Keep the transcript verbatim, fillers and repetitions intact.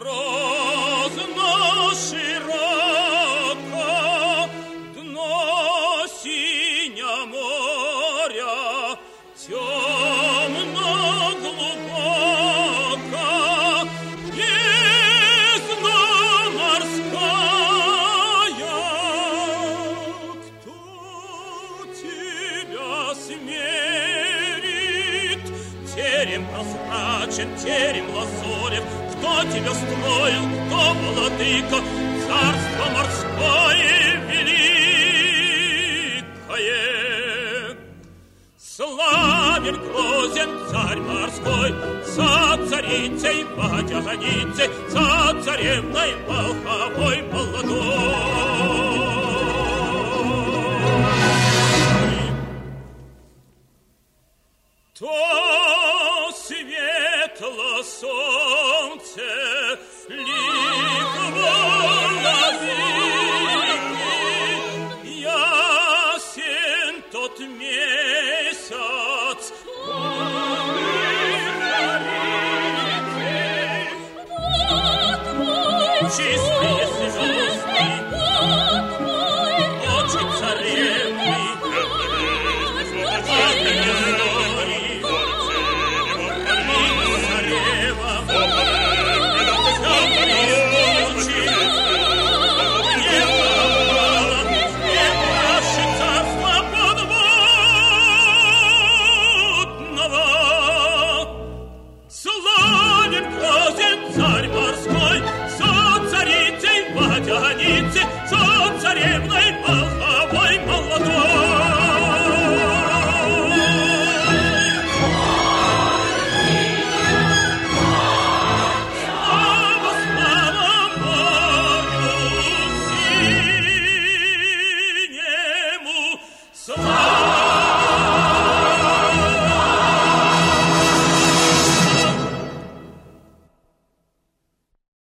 грозно широко, дно синего моря, темно глубоко, бездна морская. Кто тебя смерит? Терем прозрачен, терем лазорев. Кто тебя строил, кто владыка? Царство морское великое. Славен, грозен царь морской, за царицей водяницей, за царевной волховой молодой.